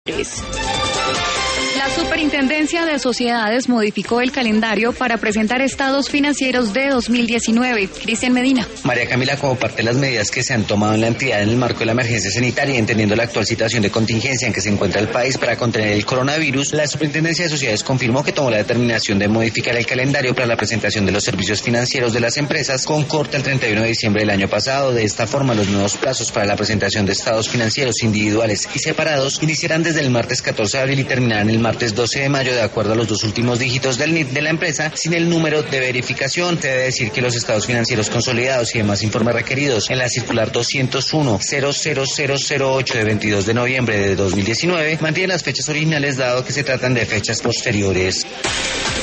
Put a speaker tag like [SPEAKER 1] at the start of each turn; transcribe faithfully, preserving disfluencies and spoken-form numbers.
[SPEAKER 1] La Superintendencia de Sociedades modificó el calendario para presentar estados financieros de dos mil diecinueve. Cristian Medina.
[SPEAKER 2] María Camila, como parte de las medidas que se han tomado en la entidad en el marco de la emergencia sanitaria, entendiendo la actual situación de contingencia en que se encuentra el país para contener el coronavirus, la Superintendencia de Sociedades confirmó que tomó la determinación de modificar el calendario para la presentación de los servicios financieros de las empresas con corte el treinta y uno de diciembre del año pasado. De esta forma, los nuevos plazos para la presentación de estados financieros individuales y separados iniciarán desde el martes catorce de abril y terminarán el martes doce de mayo, de acuerdo a los dos últimos dígitos del N I T de la empresa, sin el número de verificación. Se debe decir que los estados financieros consolidados y demás informes requeridos en la circular doscientos uno cero cero cero cero ocho de veintidós de noviembre de dos mil diecinueve mantienen las fechas originales, dado que se tratan de fechas posteriores.